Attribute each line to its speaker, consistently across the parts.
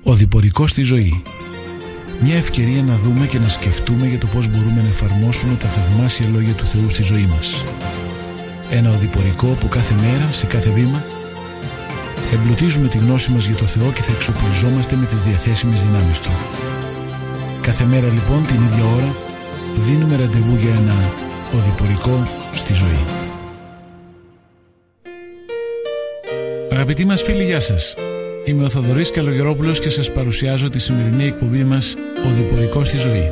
Speaker 1: Οδηπορικό στη ζωή. Μια ευκαιρία να δούμε και να σκεφτούμε για το πώς μπορούμε να εφαρμόσουμε τα θαυμάσια λόγια του Θεού στη ζωή μας. Ένα οδηπορικό που κάθε μέρα, σε κάθε βήμα, θα εμπλουτίζουμε τη γνώση μας για το Θεό και θα εξοπλιζόμαστε με τις διαθέσιμες δυνάμεις Του. Κάθε μέρα λοιπόν την ίδια ώρα δίνουμε ραντεβού για ένα οδηπορικό στη ζωή. Αγαπητοί μας φίλοι, γεια σας. Είμαι ο Θοδωρής Καλογερόπουλος και σας παρουσιάζω τη σημερινή εκπομπή μας «Οδηπορικό στη ζωή».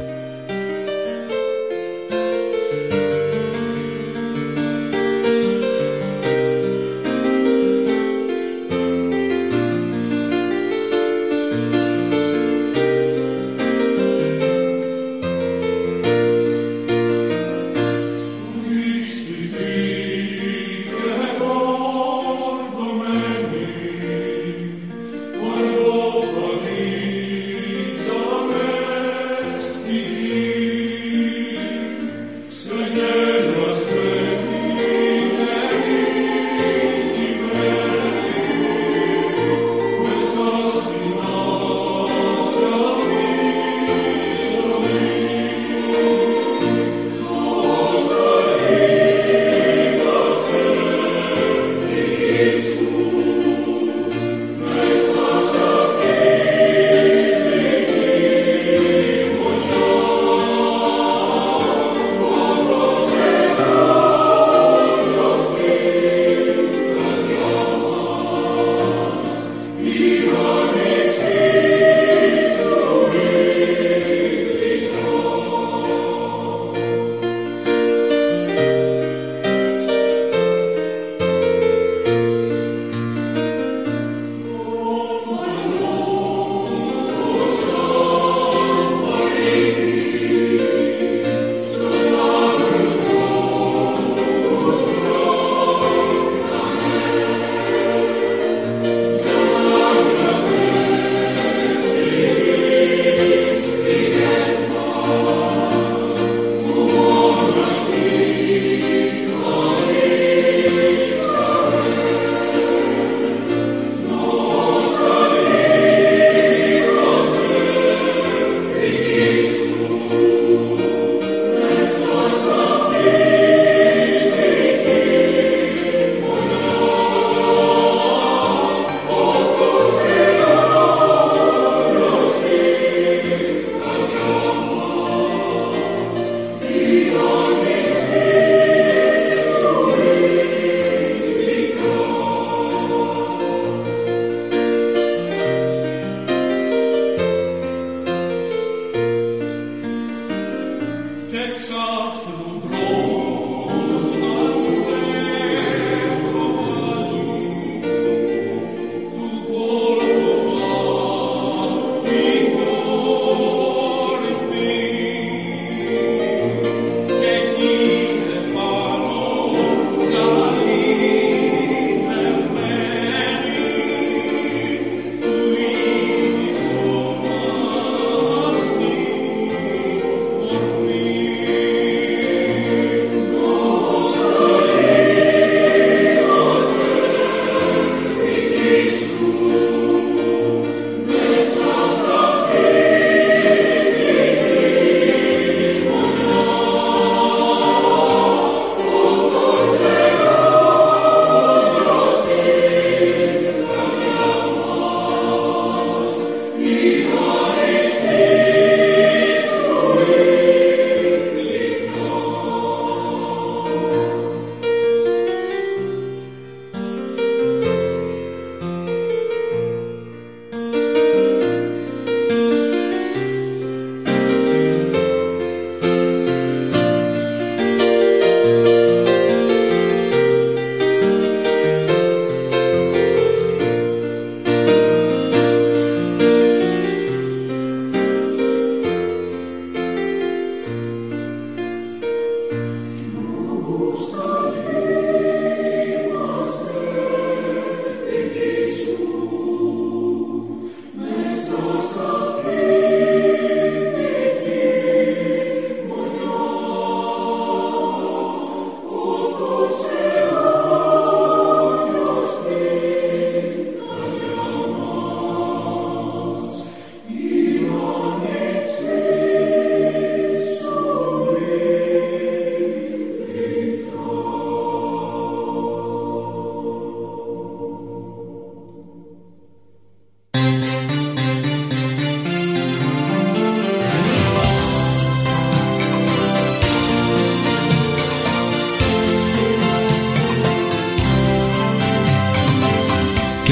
Speaker 2: Στη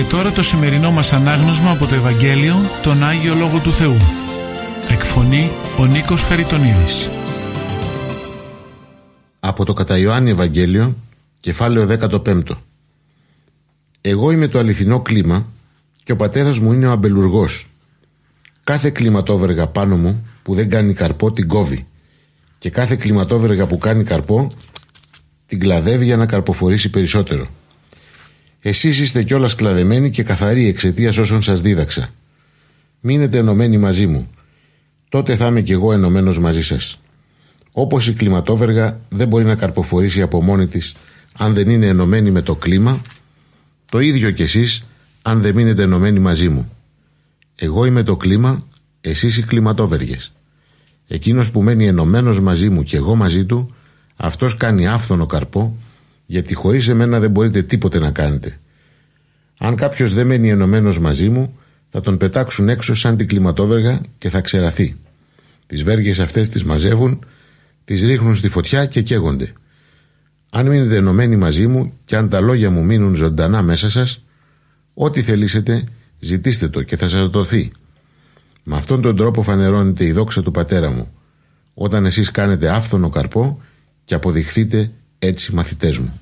Speaker 1: τώρα το σημερινό μας ανάγνωσμα από το Ευαγγέλιο, τον Άγιο Λόγο του Θεού. Εκφωνεί ο Νίκος Χαριτονίδης.
Speaker 2: Από το κατά Ιωάννη Ευαγγέλιο, κεφάλαιο 15. Εγώ είμαι το αληθινό κλίμα και ο πατέρας μου είναι ο αμπελουργός. Κάθε κλιματόβεργα πάνω μου που δεν κάνει καρπό την κόβει, και κάθε κλιματόβεργα που κάνει καρπό την κλαδεύει για να καρποφορήσει περισσότερο. Εσείς είστε κιόλας κλαδεμένοι και καθαροί εξαιτίας όσων σας δίδαξα. Μείνετε ενωμένοι μαζί μου, τότε θα είμαι κι εγώ ενωμένος μαζί σας. Όπως η κλιματόβεργα δεν μπορεί να καρποφορήσει από μόνη της αν δεν είναι ενωμένη με το κλίμα, το ίδιο κι εσείς αν δεν μείνετε ενωμένοι μαζί μου. Εγώ είμαι το κλίμα, εσείς οι κλιματόβεργες. Εκείνος που μένει ενωμένος μαζί μου και εγώ μαζί του, αυτός κάνει άφθονο καρπό, γιατί χωρίς εμένα δεν μπορείτε τίποτε να κάνετε. Αν κάποιος δεν μένει ενωμένος μαζί μου, θα τον πετάξουν έξω σαν την κλιματόβεργα και θα ξεραθεί. Τις βέργες αυτές τις μαζεύουν, τις ρίχνουν στη φωτιά και καίγονται. Αν μείνετε ενωμένοι μαζί μου και αν τα λόγια μου μείνουν ζωντανά μέσα σας, ό,τι θελήσετε ζητήστε το και θα σας δοθεί. Με αυτόν τον τρόπο φανερώνεται η δόξα του Πατέρα μου, όταν εσείς κάνετε άφθονο καρπό και αποδειχθείτε έτσι μαθητές μου.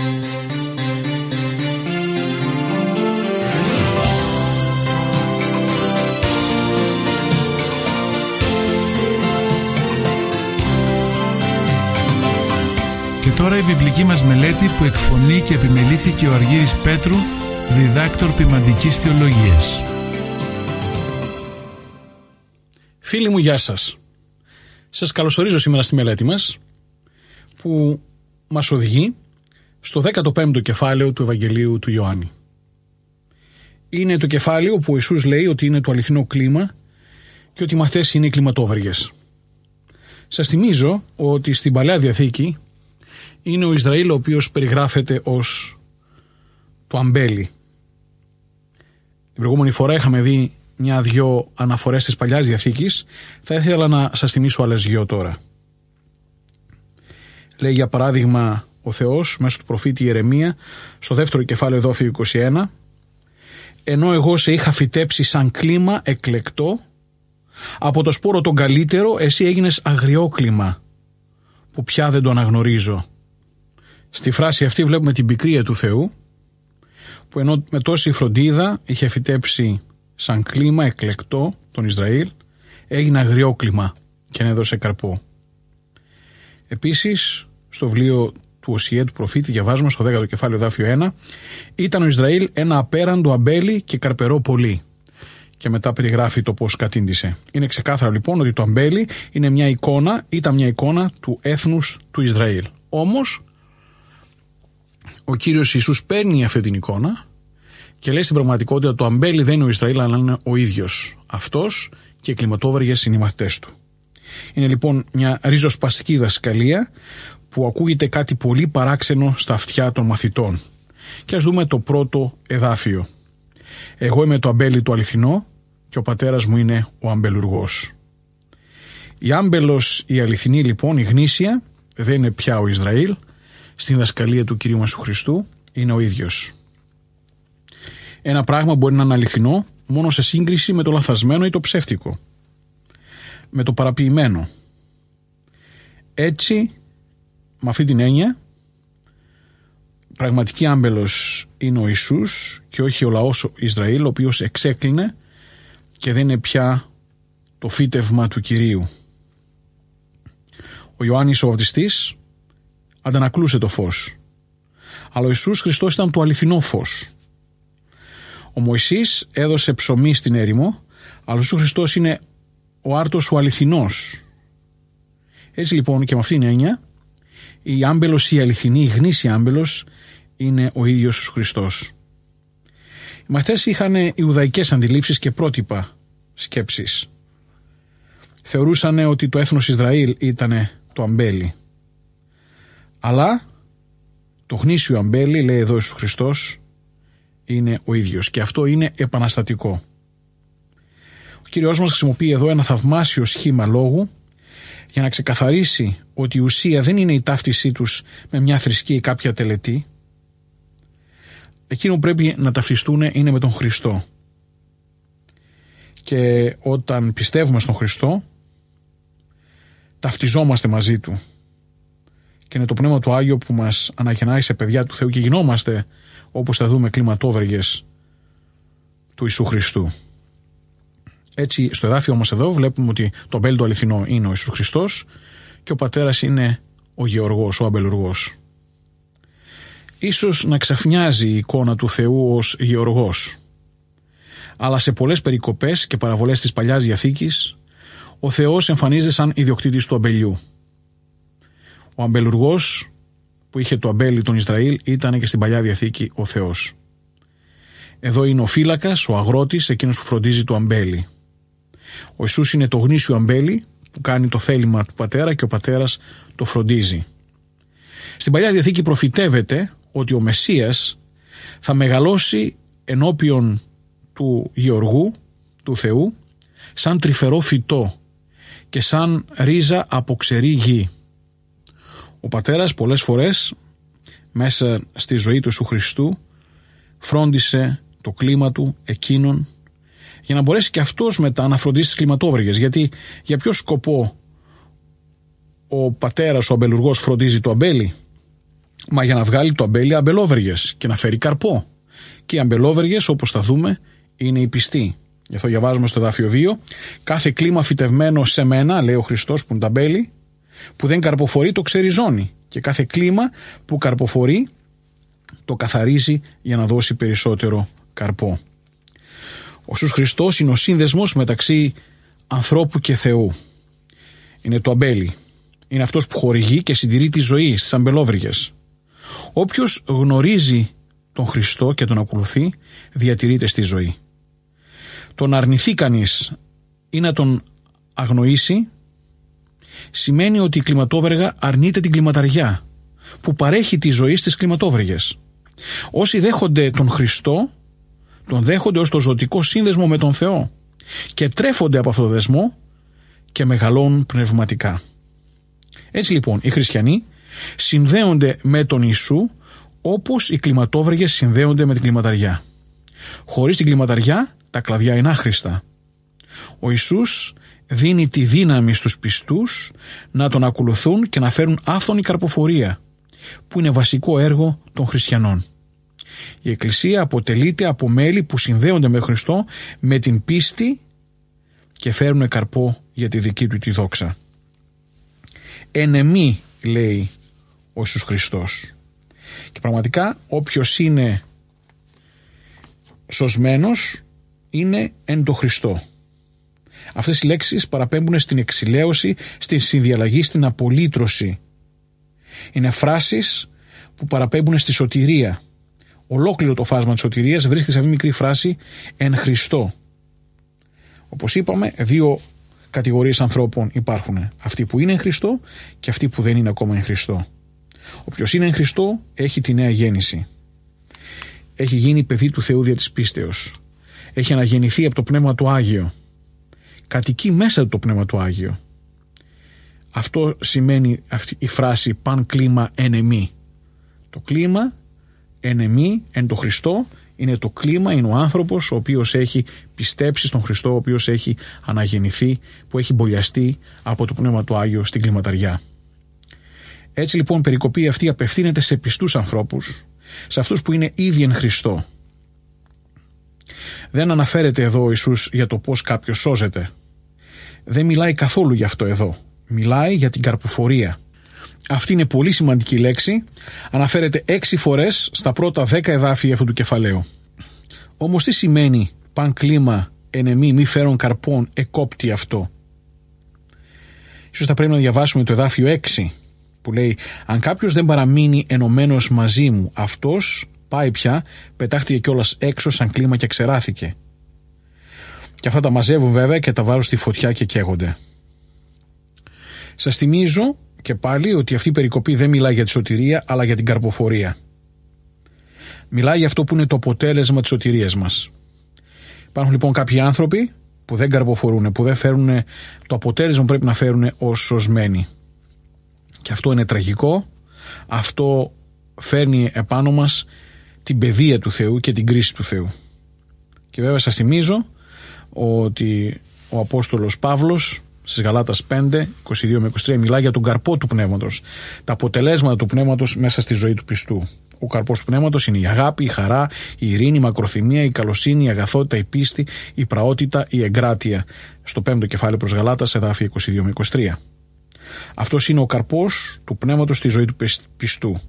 Speaker 1: Και τώρα η βιβλική μας μελέτη που εκφωνεί και επιμελήθηκε ο Αργύρης Πέτρου, διδάκτορ ποιμαντικής θεολογίας.
Speaker 3: Φίλοι μου, γεια σας. Σας καλωσορίζω σήμερα στη μελέτη μας, που μας οδηγεί στο 15ο κεφάλαιο του Ευαγγελίου του Ιωάννη. Είναι το κεφάλαιο που ο Ιησούς λέει ότι είναι το αληθινό κλίμα και ότι οι μαθητές είναι οι κλιματόβεργες. Σας θυμίζω ότι στην Παλαιά Διαθήκη είναι ο Ισραήλ ο οποίος περιγράφεται ως το αμπέλι. Την προηγούμενη φορά είχαμε δει μια-δυο αναφορές της Παλιάς Διαθήκης. Θα ήθελα να σας θυμίσω άλλες δυο τώρα. Λέει για παράδειγμα ο Θεός μέσω του προφήτη Ιερεμία στο δεύτερο κεφάλαιο εδόφιο 21, ενώ εγώ σε είχα φυτέψει σαν κλίμα εκλεκτό, από το σπόρο τον καλύτερο εσύ έγινες αγριόκλιμα που πια δεν το αναγνωρίζω. Στη φράση αυτή βλέπουμε την πικρία του Θεού, που ενώ με τόση φροντίδα είχε φυτέψει σαν κλίμα εκλεκτό τον Ισραήλ, έγινε αγριόκλιμα και έδωσε καρπό. Επίσης, στο βιβλίο του Οσιέ του προφήτη διαβάζουμε στο 10ο κεφάλαιο εδάφιο 1, ήταν ο Ισραήλ ένα απέραντο αμπέλι και καρπερό πολύ. Και μετά περιγράφει το πώς κατήντησε. Είναι ξεκάθαρο λοιπόν ότι το αμπέλι είναι μια εικόνα, ήταν μια εικόνα του έθνους του Ισραήλ. Όμως, ο Κύριος Ιησούς παίρνει αυτή την εικόνα και λέει στην πραγματικότητα το αμπέλι δεν είναι ο Ισραήλ, αλλά είναι ο ίδιος αυτός και οι κλιματόβεργες είναι οι μαθητές του. Είναι λοιπόν μια ριζοσπαστική δασκαλία που ακούγεται κάτι πολύ παράξενο στα αυτιά των μαθητών. Και ας δούμε το πρώτο εδάφιο. Εγώ είμαι το αμπέλι το αληθινό και ο πατέρας μου είναι ο αμπελουργός. Η άμπελος η αληθινή λοιπόν, η γνήσια, δεν είναι πια ο Ισραήλ, στην δασκαλία του Κυρίου μας του Χριστού είναι ο ίδιος. Ένα πράγμα μπορεί να είναι αληθινό μόνο σε σύγκριση με το λαθασμένο ή το ψεύτικο, με το παραποιημένο. Έτσι, με αυτή την έννοια, πραγματική άμπελος είναι ο Ιησούς και όχι ο λαός Ισραήλ, ο οποίος εξέκλεινε και δεν είναι πια το φύτευμα του Κυρίου. Ο Ιωάννης ο Βαπτιστής αντανακλούσε το φως, αλλά ο Ιησούς Χριστός ήταν το αληθινό φως. Ο Μωυσής έδωσε ψωμί στην έρημο, αλλά ο Ιησούς Χριστός είναι ο άρτος ο αληθινός. Έτσι λοιπόν και με αυτήν την έννοια, η άμπελος η αληθινή, η γνήσια άμπελος είναι ο ίδιος ο Χριστός. Οι μαθητές είχαν ιουδαϊκές αντιλήψεις και πρότυπα σκέψεις. Θεωρούσαν ότι το έθνος Ισραήλ ήταν το αμπέλι. Αλλά το γνήσιο αμπέλι, λέει εδώ ο Ιησούς Χριστός, είναι ο ίδιος και αυτό είναι επαναστατικό. Ο Κύριος μας χρησιμοποιεί εδώ ένα θαυμάσιο σχήμα λόγου για να ξεκαθαρίσει ότι η ουσία δεν είναι η ταύτισή τους με μια θρησκεία ή κάποια τελετή, εκείνο που πρέπει να ταυτιστούν είναι με τον Χριστό. Και όταν πιστεύουμε στον Χριστό, ταυτιζόμαστε μαζί Του. Και είναι το Πνεύμα του Άγιο που μας αναγεννάει σε παιδιά του Θεού και γινόμαστε, όπως θα δούμε, κλιματόβεργες του Ιησού Χριστού. Έτσι, στο εδάφιο μας εδώ βλέπουμε ότι το αμπέλι το αληθινό είναι ο Ιησούς Χριστός και ο πατέρας είναι ο γεωργός, ο αμπελουργός. Ίσως να ξαφνιάζει η εικόνα του Θεού ως γεωργός, αλλά σε πολλές περικοπές και παραβολές της Παλιάς Διαθήκης ο Θεός εμφανίζεται σαν ιδιοκτήτης του αμπελιού. Ο αμπελουργός που είχε το αμπέλι των Ισραήλ ήταν και στην Παλιά Διαθήκη ο Θεός. Εδώ είναι ο φύλακας, ο αγρότης, εκείνος που φροντίζει το αμπέλι. Ο Ιησούς είναι το γνήσιο αμπέλι που κάνει το θέλημα του πατέρα και ο πατέρας το φροντίζει. Στην Παλιά Διαθήκη προφητεύεται ότι ο Μεσσίας θα μεγαλώσει ενώπιον του γεωργού, του Θεού, σαν τρυφερό φυτό και σαν ρίζα από ξερή γη. Ο πατέρας πολλές φορές μέσα στη ζωή του Ιησού Χριστού φρόντισε το κλίμα του εκείνον για να μπορέσει και αυτός μετά να φροντίσει τις κλιματόβρυγες. Γιατί για ποιο σκοπό ο πατέρας, ο αμπελουργός, φροντίζει το αμπέλι? Μα για να βγάλει το αμπέλι αμπελόβεργες και να φέρει καρπό. Και οι αμπελόβεργες, όπως θα δούμε, είναι οι πιστοί. Γι' αυτό διαβάζουμε στο εδάφιο 2: κάθε κλίμα φυτευμένο σε μένα, λέει ο Χριστός που είναι το αμπέλι, που δεν καρποφορεί το ξεριζώνει, και κάθε κλίμα που καρποφορεί το καθαρίζει για να δώσει περισσότερο καρπό. Ο Ιησούς Χριστός είναι ο σύνδεσμος μεταξύ ανθρώπου και Θεού. Είναι το αμπέλι. Είναι αυτός που χορηγεί και συντηρεί τη ζωή στις αμπελόβρυγες. Όποιος γνωρίζει τον Χριστό και τον ακολουθεί, διατηρείται στη ζωή. Το να αρνηθεί κανείς ή να τον αγνοήσει σημαίνει ότι η κλιματόβεργα αρνείται την κλιματαριά που παρέχει τη ζωή στις κλιματόβρυγες. Όσοι δέχονται τον Χριστό, τον δέχονται ως το ζωτικό σύνδεσμο με τον Θεό και τρέφονται από αυτό το δεσμό και μεγαλώνουν πνευματικά. Έτσι λοιπόν οι χριστιανοί συνδέονται με τον Ιησού όπως οι κλιματόβρυγες συνδέονται με την κλιματαριά. Χωρίς την κλιματαριά τα κλαδιά είναι άχρηστα. Ο Ιησούς δίνει τη δύναμη στους πιστούς να τον ακολουθούν και να φέρουν άφθονη καρποφορία, που είναι βασικό έργο των χριστιανών. Η Εκκλησία αποτελείται από μέλη που συνδέονται με Χριστό με την πίστη και φέρουν καρπό για τη δική του τη δόξα. Εν εμή, λέει ο Ιησούς Χριστός. Και πραγματικά όποιος είναι σωσμένος είναι εν το Χριστό. Αυτές οι λέξεις παραπέμπουν στην εξηλαίωση, στην συνδιαλλαγή, στην απολύτρωση. Είναι φράσεις που παραπέμπουν στη σωτηρία. Ολόκληρο το φάσμα της σωτηρίας βρίσκεται σε αυτή τη μικρή φράση εν Χριστώ. Όπως είπαμε, δύο κατηγορίες ανθρώπων υπάρχουν. Αυτοί που είναι εν Χριστώ και αυτοί που δεν είναι ακόμα εν Χριστώ. Όποιος είναι εν Χριστώ έχει τη νέα γέννηση. Έχει γίνει παιδί του Θεού δια της πίστεως. Έχει αναγεννηθεί από το Πνεύμα του Άγιο. Κατοικεί μέσα του το Πνεύμα του Άγιο. Αυτό σημαίνει αυτή η φράση παν κλίμα εν εμή. Το κλίμα εν εμή, εν το Χριστό, είναι το κλίμα, είναι ο άνθρωπος ο οποίος έχει πιστέψει στον Χριστό, ο οποίος έχει αναγεννηθεί, που έχει μπολιαστεί από το Πνεύμα του Άγιο στην κλιματαριά. Έτσι λοιπόν η περικοπή αυτή απευθύνεται σε πιστούς ανθρώπους, σε αυτούς που είναι ήδη εν Χριστώ. Δεν αναφέρεται εδώ ο Ιησούς για το πώς κάποιος σώζεται. Δεν μιλάει καθόλου γι' αυτό εδώ. Μιλάει για την καρποφορία. Αυτή είναι πολύ σημαντική λέξη. Αναφέρεται 6 φορές στα πρώτα 10 εδάφια αυτού του κεφαλαίου. Όμως τι σημαίνει παν κλίμα εν εμή μη φέρον καρπών εκόπτει αυτό? Ίσως θα πρέπει να διαβάσουμε το εδάφιο 6 που λέει αν κάποιος δεν παραμείνει ενωμένος μαζί μου, αυτός πάει πια, πετάχτηκε κιόλας έξω σαν κλίμα και ξεράθηκε. Και αυτά τα μαζεύουν βέβαια και τα βάζουν στη φωτιά και καίγονται. Σας θυμίζω και πάλι ότι αυτή η περικοπή δεν μιλάει για τη σωτηρία αλλά για την καρποφορία. Μιλάει για αυτό που είναι το αποτέλεσμα της σωτηρίας μας. Υπάρχουν λοιπόν κάποιοι άνθρωποι που δεν καρποφορούν, που δεν φέρουν το αποτέλεσμα που πρέπει να φέρουν ως σωσμένοι. Και αυτό είναι τραγικό. Αυτό φέρνει επάνω μας την παιδεία του Θεού και την κρίση του Θεού. Και βέβαια σας θυμίζω ότι ο Απόστολος Παύλος στις Γαλάτας 5, 22 με 23 μιλάει για τον καρπό του πνεύματος, τα αποτελέσματα του πνεύματος μέσα στη ζωή του πιστού. Ο καρπός του πνεύματος είναι η αγάπη, η χαρά, η ειρήνη, η μακροθυμία, η καλοσύνη, η αγαθότητα, η πίστη, η πραότητα, η εγκράτεια. Στο 5ο κεφάλαιο προς Γαλάτας, εδάφια 22 με 23. Αυτός είναι ο καρπός του πνεύματος στη ζωή του πιστού.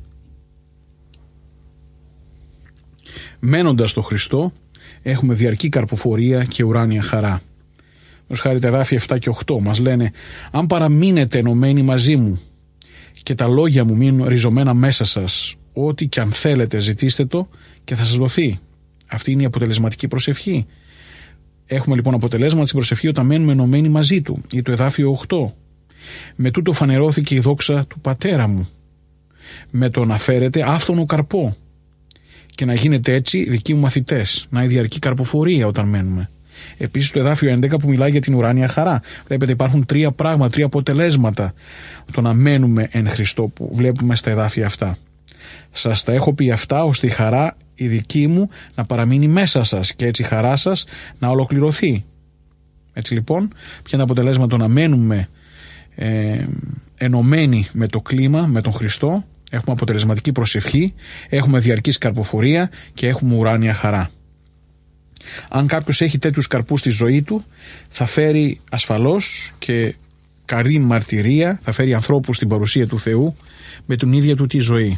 Speaker 3: Μένοντας στο Χριστό, έχουμε διαρκή καρποφορία και ουράνια χαρά. Ως χάρη τα εδάφια 7 και 8 μας λένε: αν παραμείνετε ενωμένοι μαζί μου και τα λόγια μου μείνουν ριζωμένα μέσα σας, ό,τι και αν θέλετε ζητήστε το και θα σας δοθεί. Αυτή είναι η αποτελεσματική προσευχή. Έχουμε λοιπόν αποτελέσματα στην προσευχή όταν μένουμε ενωμένοι μαζί του. Ή το εδάφιο 8. Με τούτο φανερώθηκε η δόξα του πατέρα μου. Με το να φέρετε άφθονο καρπό. Και να γίνετε έτσι δικοί μου μαθητές. Να είναι διαρκή καρποφορία όταν μένουμε. Επίσης το εδάφιο 11 που μιλάει για την ουράνια χαρά. Βλέπετε υπάρχουν 3 πράγματα, 3 αποτελέσματα το να μένουμε εν Χριστώ που βλέπουμε στα εδάφια αυτά. Σας τα έχω πει αυτά ώστε η χαρά η δική μου να παραμείνει μέσα σας και έτσι η χαρά σας να ολοκληρωθεί. Έτσι λοιπόν, ποια είναι τα αποτελέσματα να μένουμε ενωμένοι με το κλίμα, με τον Χριστό? Έχουμε αποτελεσματική προσευχή, έχουμε διαρκής καρποφορία και έχουμε ουράνια χαρά. Αν κάποιος έχει τέτοιους καρπούς στη ζωή του, θα φέρει ασφαλώς και καλή μαρτυρία, θα φέρει ανθρώπους στην παρουσία του Θεού με την ίδια του τη ζωή.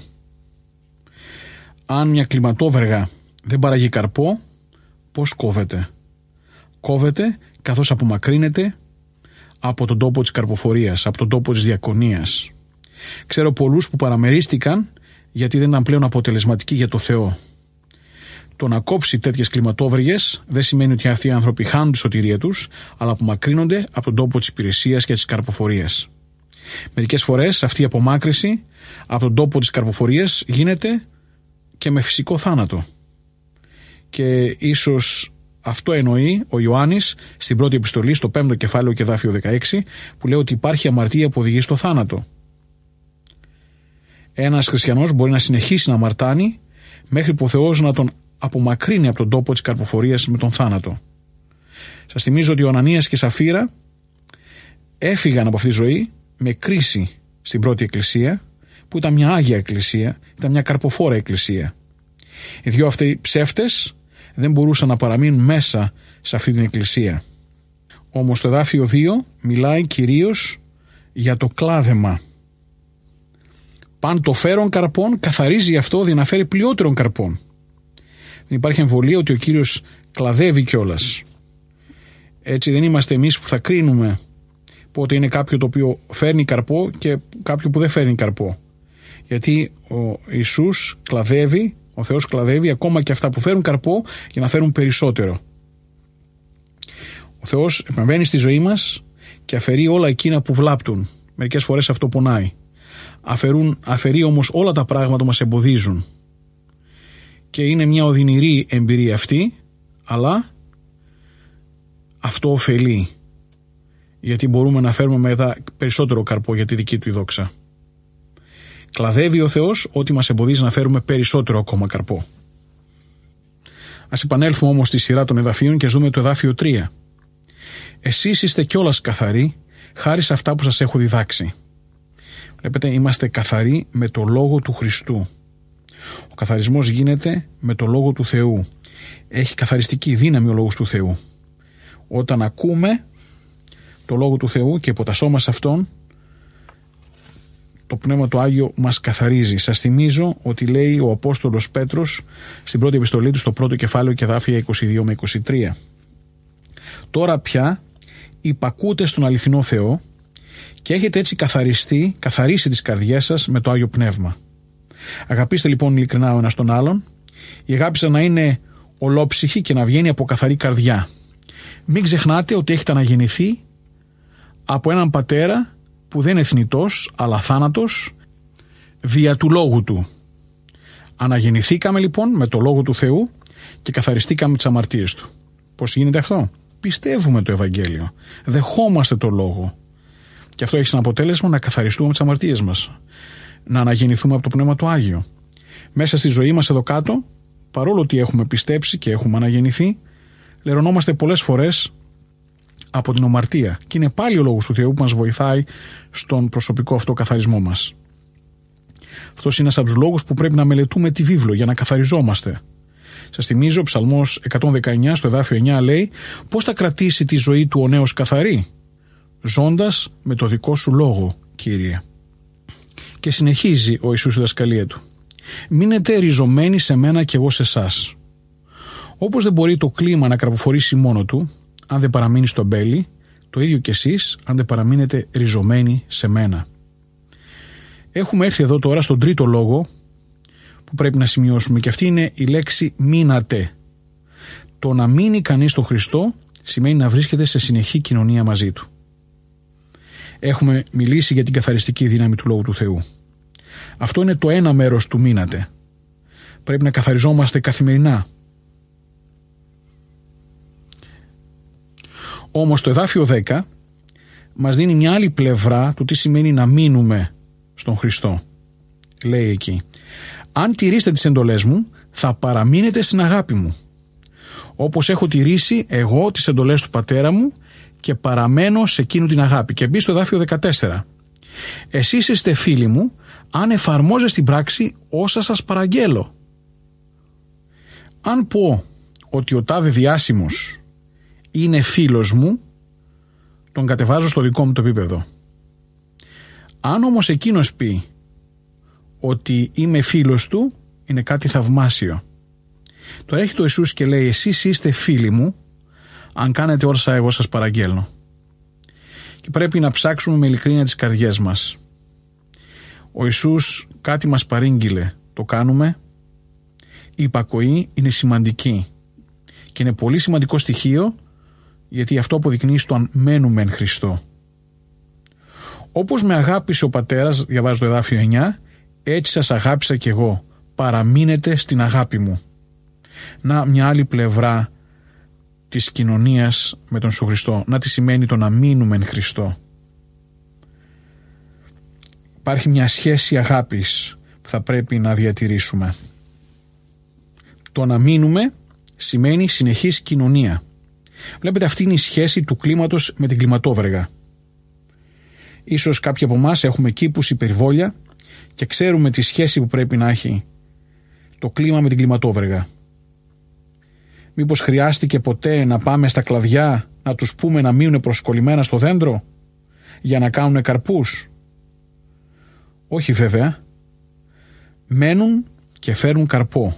Speaker 3: Αν μια κλιματόβεργα δεν παραγεί καρπό, πώς κόβεται? Κόβεται καθώς απομακρύνεται από τον τόπο της καρποφορίας, από τον τόπο της διακονίας. Ξέρω πολλούς που παραμερίστηκαν γιατί δεν ήταν πλέον αποτελεσματικοί για το Θεό. Το να κόψει τέτοιες κλιματόβεργες δεν σημαίνει ότι αυτοί οι άνθρωποι χάνουν τη σωτηρία τους, αλλά απομακρύνονται από τον τόπο της υπηρεσίας και της καρποφορίας. Μερικές φορές αυτή η απομάκρυση από τον τόπο της καρποφορίας γίνεται και με φυσικό θάνατο. Και ίσως αυτό εννοεί ο Ιωάννης στην πρώτη επιστολή, στο 5ο κεφάλαιο και εδάφιο 16, που λέει ότι υπάρχει αμαρτία που οδηγεί στο θάνατο. Ένας χριστιανός μπορεί να συνεχίσει να αμαρτάνει μέχρι που ο Θεός να τον απομακρύνει από τον τόπο της καρποφορίας με τον θάνατο. Σας θυμίζω ότι ο Ανανίας και η Σαφίρα έφυγαν από αυτή τη ζωή με κρίση στην πρώτη εκκλησία, που ήταν μια άγια εκκλησία, ήταν μια καρποφόρα εκκλησία. Οι δυο αυτοί ψεύτες δεν μπορούσαν να παραμείνουν μέσα σε αυτή την εκκλησία. Όμως το εδάφιο 2 μιλάει κυρίως για το κλάδεμα. Παν το φέρον καρπών καθαρίζει αυτό δι' να φέρει πλειότερον καρπών. Δεν υπάρχει εμβολία ότι ο Κύριος κλαδεύει κιόλας. Έτσι δεν είμαστε εμείς που θα κρίνουμε πότε είναι κάποιο το οποίο φέρνει καρπό και κάποιο που δεν φέρνει καρπό. Γιατί ο Ιησούς κλαδεύει, ο Θεός κλαδεύει ακόμα και αυτά που φέρουν καρπό για να φέρουν περισσότερο. Ο Θεός επεμβαίνει στη ζωή μας και αφαιρεί όλα εκείνα που βλάπτουν. Μερικές φορές αυτό πονάει. Αφαιρεί όμως όλα τα πράγματα που μας εμποδίζουν. Και είναι μια οδυνηρή εμπειρία αυτή, αλλά αυτό ωφελεί. Γιατί μπορούμε να φέρουμε μετά περισσότερο καρπό για τη δική του δόξα. Κλαδεύει ο Θεός ό,τι μας εμποδίζει να φέρουμε περισσότερο ακόμα καρπό. Ας επανέλθουμε όμως στη σειρά των εδαφίων και ζούμε το εδάφιο 3. Εσείς είστε κιόλας καθαροί, χάρη σε αυτά που σας έχω διδάξει. Βλέπετε, είμαστε καθαροί με το Λόγο του Χριστού. Ο καθαρισμός γίνεται με το Λόγο του Θεού. Έχει καθαριστική δύναμη ο Λόγος του Θεού. Όταν ακούμε το Λόγο του Θεού και υποτασσόμαστε αυτόν, το Πνεύμα το Άγιο μας καθαρίζει. Σας θυμίζω ότι λέει ο Απόστολος Πέτρος στην πρώτη επιστολή του στο πρώτο κεφάλαιο και εδάφια 22 με 23. Τώρα πια υπακούτε στον αληθινό Θεό και έχετε έτσι καθαρίσει τις καρδιές σας με το Άγιο Πνεύμα. Αγαπήστε λοιπόν ειλικρινά ο ένας τον άλλον. Η αγάπη σας να είναι ολόψυχη και να βγαίνει από καθαρή καρδιά. Μην ξεχνάτε ότι έχετε αναγεννηθεί από έναν πατέρα που δεν είναι θνητός αλλά θάνατος δια του Λόγου του. Αναγεννηθήκαμε λοιπόν με το Λόγο του Θεού και καθαριστήκαμε τις αμαρτίες του. Πώς γίνεται αυτό? Πιστεύουμε το Ευαγγέλιο. Δεχόμαστε το Λόγο. Και αυτό έχει σαν αποτέλεσμα να καθαριστούμε τις αμαρτίες μας. Να αναγεννηθούμε από το Πνεύμα του Άγιο. Μέσα στη ζωή μας εδώ κάτω παρόλο ότι έχουμε πιστέψει και έχουμε αναγεννηθεί, λερωνόμαστε πολλές φορές από την ομαρτία, και είναι πάλι ο Λόγος του Θεού που μας βοηθάει στον προσωπικό αυτό καθαρισμό μας. Αυτός είναι ένας από τους λόγους που πρέπει να μελετούμε τη βίβλο για να καθαριζόμαστε. Σας θυμίζω, ο Ψαλμός 119 στο εδάφιο 9 λέει: πώς θα κρατήσει τη ζωή του ο νέος καθαρή? Ζώντας με το δικό σου λόγο, Κύριε. Και συνεχίζει ο Ιησούς στη διδασκαλία του: μείνετε ριζωμένοι σε μένα και εγώ σε εσάς. Όπως δεν μπορεί το κλίμα να καρποφορήσει μόνο του, αν δεν παραμείνει στο αμπέλι, το ίδιο κι εσείς, αν δεν παραμείνετε ριζωμένοι σε μένα. Έχουμε έρθει εδώ τώρα στον τρίτο λόγο που πρέπει να σημειώσουμε, και αυτή είναι η λέξη μείνατε. Το να μείνει κανείς στον Χριστό σημαίνει να βρίσκεται σε συνεχή κοινωνία μαζί του. Έχουμε μιλήσει για την καθαριστική δύναμη του Λόγου του Θεού. Αυτό είναι το ένα μέρος του μείνατε. Πρέπει να καθαριζόμαστε καθημερινά. Όμως το εδάφιο 10 μας δίνει μια άλλη πλευρά του τι σημαίνει να μείνουμε στον Χριστό. Λέει εκεί: αν τηρήσετε τις εντολές μου, θα παραμείνετε στην αγάπη μου, όπως έχω τηρήσει εγώ τις εντολές του πατέρα μου και παραμένω σε εκείνου την αγάπη. Και μπει στο εδάφιο 14: εσείς είστε φίλοι μου αν εφαρμόζετε στην πράξη όσα σας παραγγέλω. Αν πω ότι ο τάδε διάσημος είναι φίλος μου, τον κατεβάζω στο δικό μου το επίπεδο. Αν όμως εκείνος πει ότι είμαι φίλος του, είναι κάτι θαυμάσιο. Τώρα έρχεται ο Ιησούς και λέει: εσείς είστε φίλοι μου αν κάνετε όσα εγώ σας παραγγέλνω. Και πρέπει να ψάξουμε με ειλικρίνεια τις καρδιές μας. Ο Ιησούς κάτι μας παρήγγειλε, το κάνουμε? Η υπακοή είναι σημαντική και είναι πολύ σημαντικό στοιχείο, γιατί αυτό αποδεικνύει στο αν μένουμε εν Χριστώ. Όπως με αγάπησε ο Πατέρας, διαβάζω το εδάφιο 9, έτσι σας αγάπησα κι εγώ. Παραμείνετε στην αγάπη μου. Να, μια άλλη πλευρά της κοινωνίας με τον Σου Χριστό. Να τι σημαίνει το να μείνουμε εν Χριστώ. Υπάρχει μια σχέση αγάπης που θα πρέπει να διατηρήσουμε. Το να μείνουμε σημαίνει συνεχής κοινωνία. Βλέπετε, αυτή είναι η σχέση του κλίματος με την κλιματόβρεγα. Ίσως κάποιοι από εμάς έχουμε κήπους ή περιβόλια και ξέρουμε τη σχέση που πρέπει να έχει το κλίμα με την κλιματόβρεγα. Μήπως χρειάστηκε ποτέ να πάμε στα κλαδιά να τους πούμε να μείνουν προσκολλημένα στο δέντρο για να κάνουν καρπούς? Όχι βέβαια. Μένουν και φέρουν καρπό.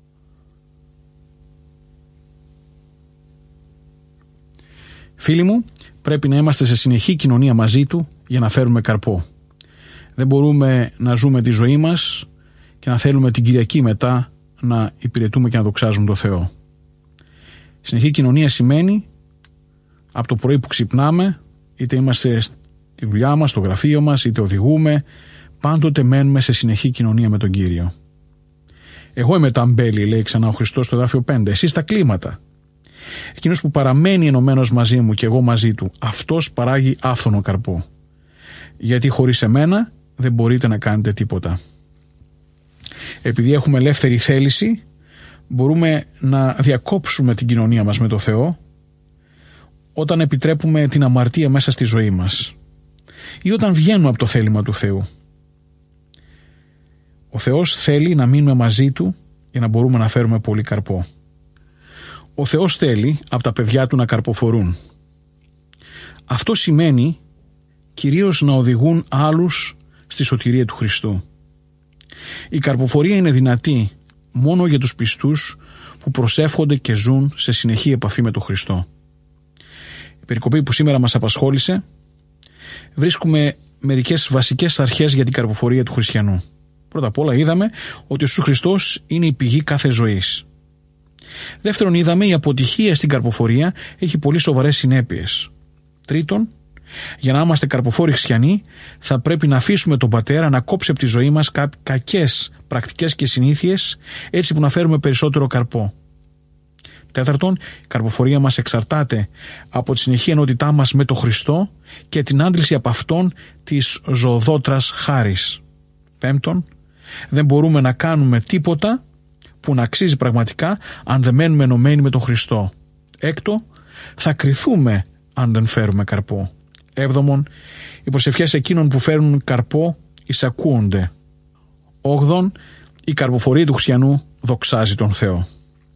Speaker 3: Φίλοι μου, πρέπει να είμαστε σε συνεχή κοινωνία μαζί του για να φέρουμε καρπό. Δεν μπορούμε να ζούμε τη ζωή μας και να θέλουμε την Κυριακή μετά να υπηρετούμε και να δοξάζουμε τον Θεό. Συνεχή κοινωνία σημαίνει από το πρωί που ξυπνάμε, είτε είμαστε στη δουλειά μας, στο γραφείο μας, είτε οδηγούμε, πάντοτε μένουμε σε συνεχή κοινωνία με τον Κύριο. Εγώ είμαι το αμπέλι, λέει ξανά ο Χριστός στο εδάφιο 5. Εσείς τα κλίματα. Εκείνος που παραμένει ενωμένος μαζί μου και εγώ μαζί του, αυτός παράγει άφθονο καρπό. Γιατί χωρίς εμένα δεν μπορείτε να κάνετε τίποτα. Επειδή έχουμε ελεύθερη θέληση, μπορούμε να διακόψουμε την κοινωνία μας με το Θεό όταν επιτρέπουμε την αμαρτία μέσα στη ζωή μας ή όταν βγαίνουμε από το θέλημα του Θεού. Ο Θεός θέλει να μείνουμε μαζί Του για να μπορούμε να φέρουμε πολύ καρπό. Ο Θεός θέλει από τα παιδιά Του να καρποφορούν. Αυτό σημαίνει κυρίως να οδηγούν άλλους στη σωτηρία του Χριστού. Η καρποφορία είναι δυνατή μόνο για τους πιστούς που προσεύχονται και ζουν σε συνεχή επαφή με τον Χριστό. Η περικοπή που σήμερα μας απασχόλησε, βρίσκουμε μερικές βασικές αρχές για την καρποφορία του χριστιανού. Πρώτα απ' όλα είδαμε ότι ο Ιησούς Χριστός είναι η πηγή κάθε ζωής. Δεύτερον, είδαμε η αποτυχία στην καρποφορία έχει πολύ σοβαρές συνέπειες. Τρίτον, για να είμαστε καρποφόροι χριστιανοί, θα πρέπει να αφήσουμε τον Πατέρα να κόψει από τη ζωή μας κακές πρακτικές και συνήθειες, έτσι που να φέρουμε περισσότερο καρπό. Τέταρτον, η καρποφορία μας εξαρτάται από τη συνεχή ενότητά μας με τον Χριστό και την άντληση από Αυτόν της ζωοδότρας χάρις. Πέμπτον, δεν μπορούμε να κάνουμε τίποτα που να αξίζει πραγματικά αν δεν μένουμε ενωμένοι με τον Χριστό. Έκτο, θα κριθούμε αν δεν φέρουμε καρπό. Έβδομον, οι προσευχές εκείνων που φέρουν καρπό εισακούονται. Όγδον, η καρποφορία του χριστιανού δοξάζει τον Θεό.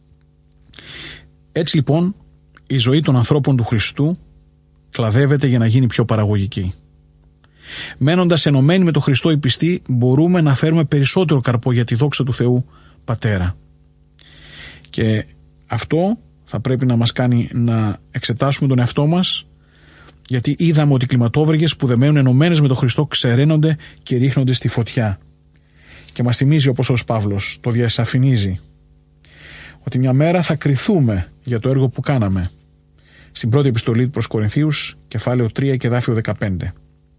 Speaker 3: Έτσι λοιπόν, η ζωή των ανθρώπων του Χριστού κλαδεύεται για να γίνει πιο παραγωγική. Μένοντας ενωμένοι με τον Χριστό οι πιστοί, μπορούμε να φέρουμε περισσότερο καρπό για τη δόξα του Θεού Πατέρα. Και αυτό θα πρέπει να μας κάνει να εξετάσουμε τον εαυτό μας, γιατί είδαμε ότι οι κλιματόβρυγες που δεν μένουν ενωμένες με τον Χριστό ξεραίνονται και ρίχνονται στη φωτιά. Και μας θυμίζει ο Απόστολος Παύλος, το διασαφηνίζει, ότι μια μέρα θα κριθούμε για το έργο που κάναμε. Στην πρώτη επιστολή προς Κορινθίους, κεφάλαιο 3 και εδάφιο 15.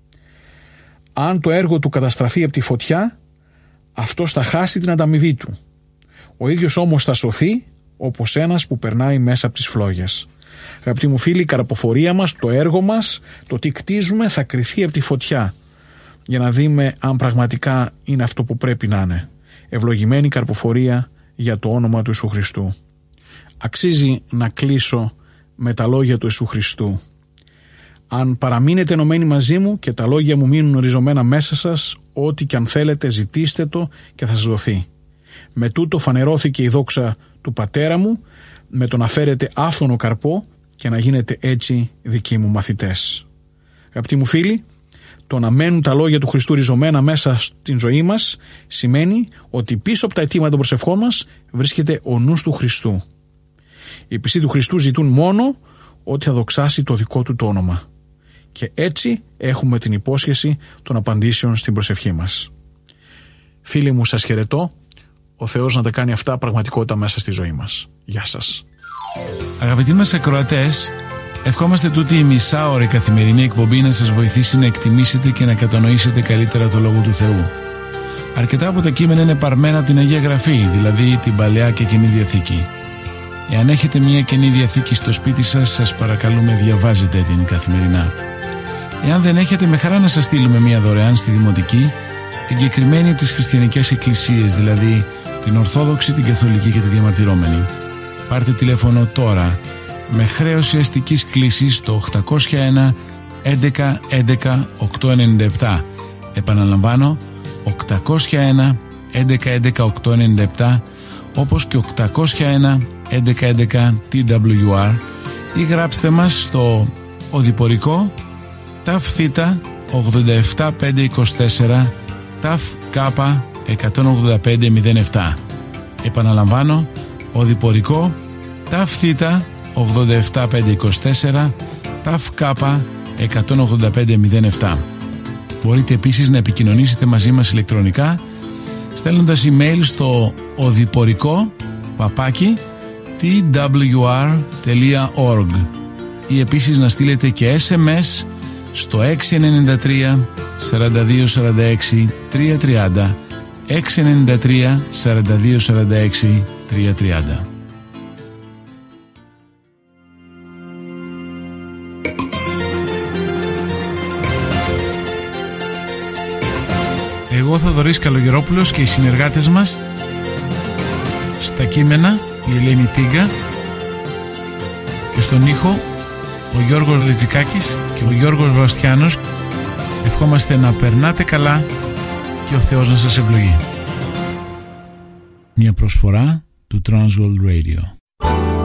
Speaker 3: Αν το έργο του καταστραφεί από τη φωτιά, αυτός θα χάσει την ανταμοιβή του. Ο ίδιος όμως θα σωθεί όπως ένας που περνάει μέσα από τις φλόγες. Αγαπητοί μου φίλοι, η καρποφορία μας, το έργο μας, το τι κτίζουμε θα κριθεί από τη φωτιά, για να δούμε αν πραγματικά είναι αυτό που πρέπει να είναι. Ευλογημένη καρποφορία για το όνομα του Ιησού Χριστού. Αξίζει να κλείσω με τα λόγια του Ιησού Χριστού. Αν παραμείνετε ενωμένοι μαζί μου και τα λόγια μου μείνουν ριζωμένα μέσα σας, ό,τι και αν θέλετε ζητήστε το και θα σας δοθεί. Με τούτο φανερώθηκε η δόξα του Πατέρα μου, με το να φέρετε άφθονο καρπό και να γίνετε έτσι δικοί μου μαθητές. Αγαπητοί μου φίλοι, το να μένουν τα λόγια του Χριστού ριζωμένα μέσα στην ζωή μας σημαίνει ότι πίσω από τα αιτήματα των προσευχών μας βρίσκεται ο νους του Χριστού. Οι πιστοί του Χριστού ζητούν μόνο ότι θα δοξάσει το δικό του το όνομα. Και έτσι έχουμε την υπόσχεση των απαντήσεων στην προσευχή μας. Φίλοι μου, σας χαιρετώ. Ο Θεός να τα κάνει αυτά πραγματικότητα μέσα στη ζωή μας. Γεια σας.
Speaker 1: Αγαπητοί μας ακροατές, ευχόμαστε τούτη η μισάωρη καθημερινή εκπομπή να σας βοηθήσει να εκτιμήσετε και να κατανοήσετε καλύτερα το Λόγο του Θεού. Αρκετά από τα κείμενα είναι παρμένα από την Αγία Γραφή, δηλαδή την Παλαιά και Καινή Διαθήκη. Εάν έχετε μια Καινή Διαθήκη στο σπίτι σας, σας παρακαλούμε διαβάζετε την καθημερινά. Εάν δεν έχετε, με χαρά να σας στείλουμε μια δωρεάν στη Δημοτική, εγκεκριμένη από τις χριστιανικές εκκλησίες, δηλαδή την Ορθόδοξη, την Καθολική και τη Διαμαρτυρόμενη. Πάρτε τηλέφωνο τώρα με χρέωση αστικής κλήσης στο 801 11 11 897. Επαναλαμβάνω, 801 11 11 897, όπως και 801 11 11 TWR, ή γράψτε μας στο οδηπορικό ΤΑΦ Θ 87524 ΤΑΦ Κ 18507. Επαναλαμβάνω, οδηπορικό ΤΑΦ Θ 87524 ΤΑΦ Κ 18507. Μπορείτε επίσης να επικοινωνήσετε μαζί μας ηλεκτρονικά στέλνοντας email στο οδηπορικό@twr.org ή επίσης να στείλετε και SMS στο 693 42 46 330, 693 42 46 330. Εγώ Θοδωρής Καλογερόπουλος και οι συνεργάτες μας στα κείμενα η Ελένη Τίγκα και στον ήχο ο Γιώργος Λετζικάκης και ο Γιώργος Βαστιάνος. Ευχόμαστε να περνάτε καλά και ο Θεός να σας ευλογεί. Μια προσφορά του Transworld Radio.